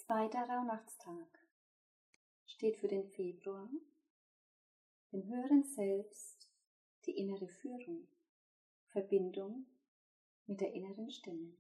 Zweiter Rauhnachtstag steht für den Februar, dem höheren Selbst, die innere Führung, Verbindung mit der inneren Stimme.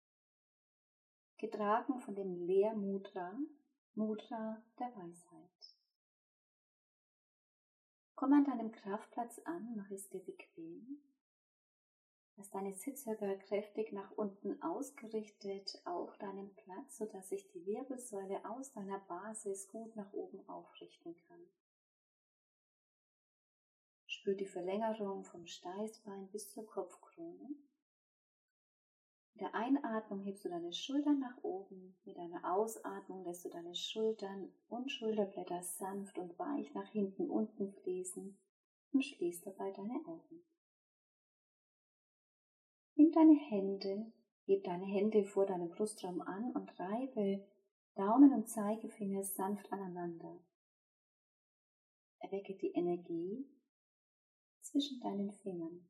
Getragen von dem Lehrmudra, Mudra der Weisheit. Komm an deinem Kraftplatz an, mach es dir bequem. Lass deine Sitzhöcker kräftig nach unten ausgerichtet auf deinem Platz, sodass sich die Wirbelsäule aus deiner Basis gut nach oben aufrichten kann. Spür die Verlängerung vom Steißbein bis zur Kopfkrone. Mit der Einatmung hebst du deine Schultern nach oben, mit deiner Ausatmung lässt du deine Schultern und Schulterblätter sanft und weich nach hinten unten fließen und schließt dabei deine Augen. Nimm deine Hände, heb deine Hände vor deinem Brustraum an und reibe Daumen und Zeigefinger sanft aneinander. Erwecke die Energie zwischen deinen Fingern.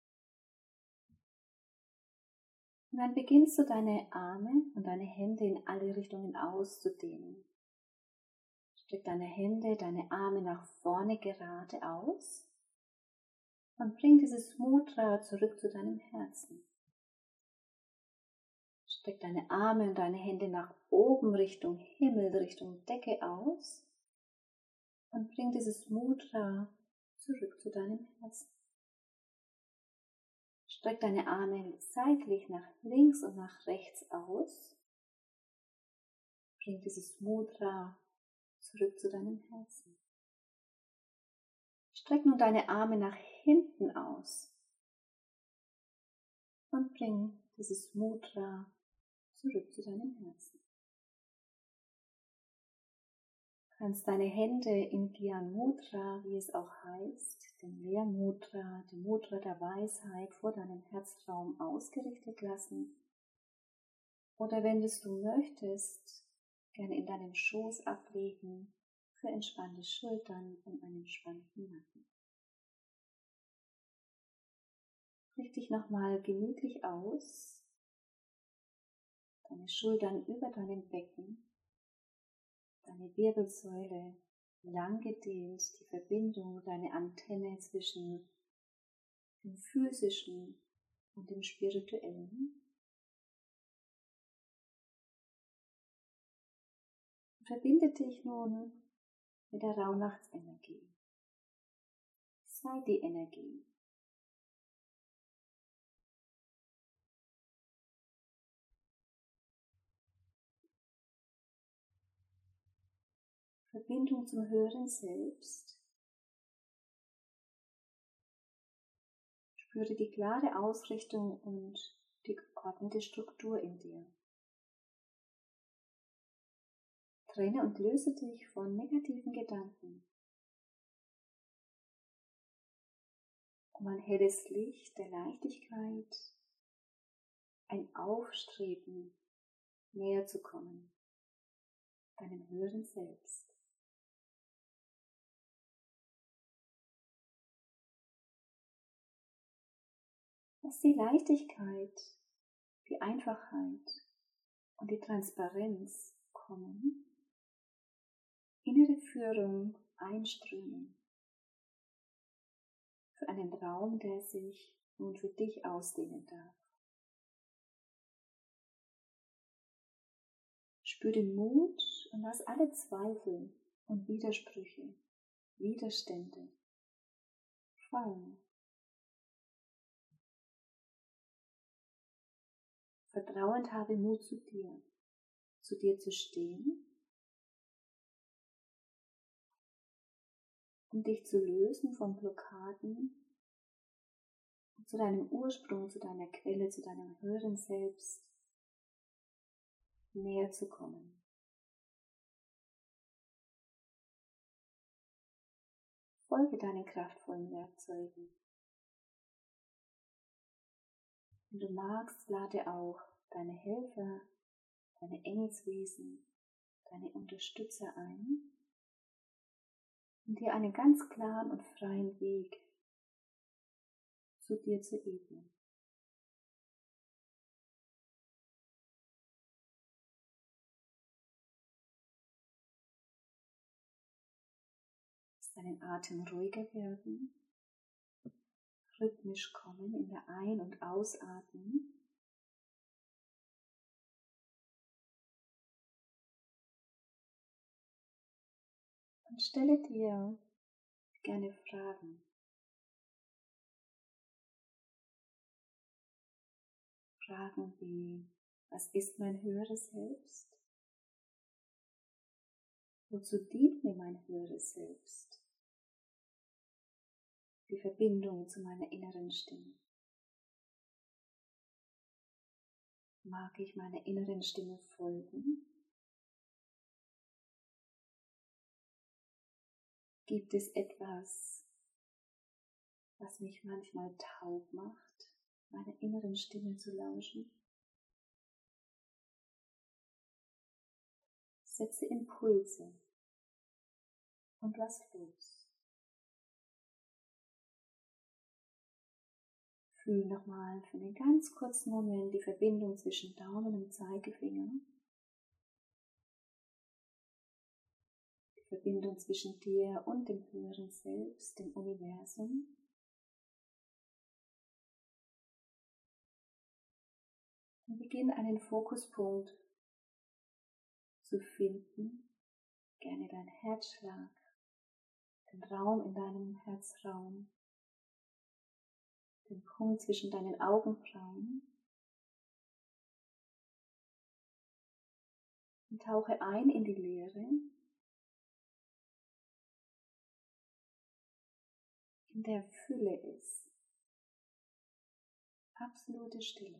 Und dann beginnst du deine Arme und deine Hände in alle Richtungen auszudehnen. Streck deine Hände, deine Arme nach vorne gerade aus. Und bring dieses Mudra zurück zu deinem Herzen. Streck deine Arme und deine Hände nach oben Richtung Himmel, Richtung Decke aus. Und bring dieses Mudra zurück zu deinem Herzen. Streck deine Arme seitlich nach links und nach rechts aus. Bring dieses Mudra zurück zu deinem Herzen. Streck nun deine Arme nach hinten aus und bring dieses Mudra zurück zu deinem Herzen. Du kannst deine Hände im Gyan Mudra, wie es auch heißt, dem Lehrmudra, dem Mudra der Weisheit vor deinem Herzraum ausgerichtet lassen. Oder wenn du möchtest, gerne in deinem Schoß ablegen für entspannte Schultern und einen entspannten Nacken. Richte dich nochmal gemütlich aus, deine Schultern über deinem Becken, deine Wirbelsäule lang gedehnt, die Verbindung, deine Antenne zwischen dem Physischen und dem Spirituellen. Verbinde dich nun mit der Rauhnachtsenergie. Sei die Energie. Verbindung zum höheren Selbst. Spüre die klare Ausrichtung und die geordnete Struktur in dir. Trenne und löse dich von negativen Gedanken. Um ein helles Licht der Leichtigkeit, ein Aufstreben näher zu kommen, deinem höheren Selbst. Lass die Leichtigkeit, die Einfachheit und die Transparenz kommen, innere Führung einströmen, für einen Raum, der sich nun für dich ausdehnen darf. Spür den Mut und lass alle Zweifel und Widersprüche, Widerstände fallen. Vertrauend habe Mut zu dir zu stehen, um dich zu lösen von Blockaden und zu deinem Ursprung, zu deiner Quelle, zu deinem höheren Selbst näher zu kommen. Folge deinen kraftvollen Werkzeugen. Wenn du magst, lade auch deine Helfer, deine Engelswesen, deine Unterstützer ein, um dir einen ganz klaren und freien Weg zu dir zu ebnen. deinen Atem ruhiger werden, rhythmisch kommen in der Ein- und Ausatmung. Und stelle dir gerne Fragen. Fragen wie, was ist mein höheres Selbst? Wozu dient mir mein höheres Selbst? Die Verbindung zu meiner inneren Stimme. Mag ich meiner inneren Stimme folgen? Gibt es etwas, was mich manchmal taub macht, meiner inneren Stimme zu lauschen? Setze Impulse und lass los. Fühl nochmal für einen ganz kurzen Moment die Verbindung zwischen Daumen und Zeigefinger. Die Verbindung zwischen dir und dem höheren Selbst, dem Universum. Und beginne einen Fokuspunkt zu finden, gerne dein Herzschlag, den Raum in deinem Herzraum, den Punkt zwischen deinen Augenbrauen und tauche ein in die Leere, in der Fülle ist, absolute Stille.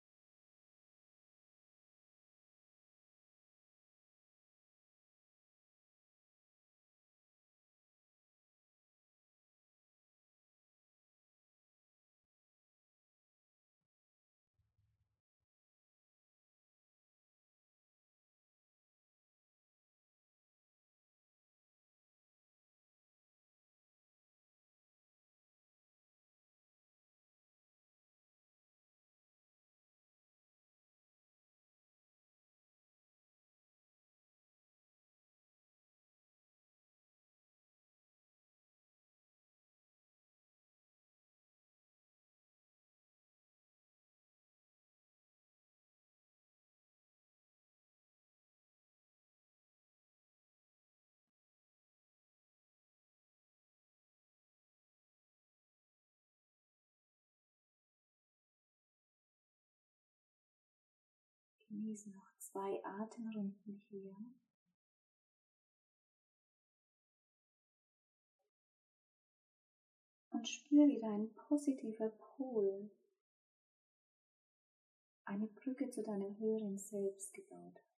Genieße noch 2 Atemrunden hier. Und spür, wie dein positiver Pol eine Brücke zu deinem höheren Selbst gebaut hat.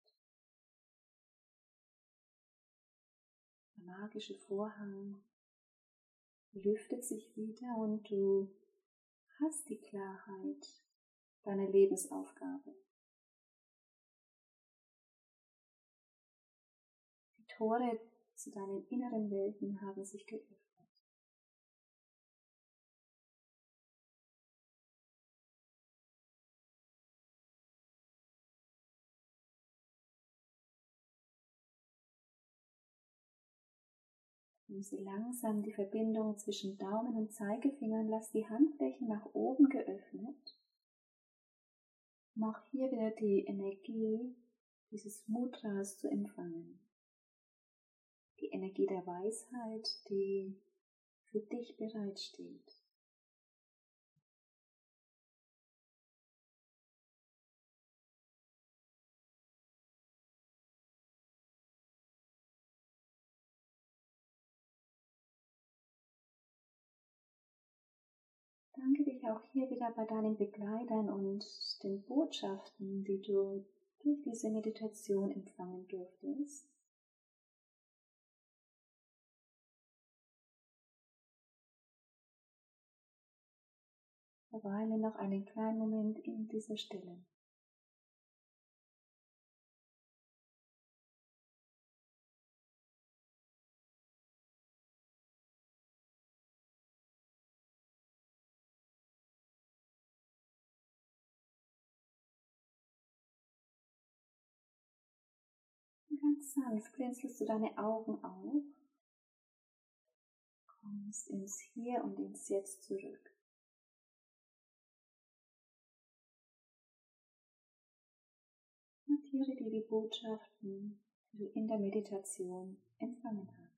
Der magische Vorhang lüftet sich wieder und du hast die Klarheit deiner Lebensaufgabe. Die Tore zu deinen inneren Welten haben sich geöffnet. Löse langsam die Verbindung zwischen Daumen und Zeigefinger und lass die Handflächen nach oben geöffnet. Um auch hier wieder die Energie dieses Mudras zu empfangen. Die Energie der Weisheit, die für dich bereitsteht. Danke dich auch hier wieder bei deinen Begleitern und den Botschaften, die du durch diese Meditation empfangen durftest. Verweile noch einen kleinen Moment in dieser Stille. Und ganz sanft blinzelst du deine Augen auf Kommst ins Hier und ins Jetzt zurück. Notiere dir die Botschaften, die du in der Meditation empfangen hast.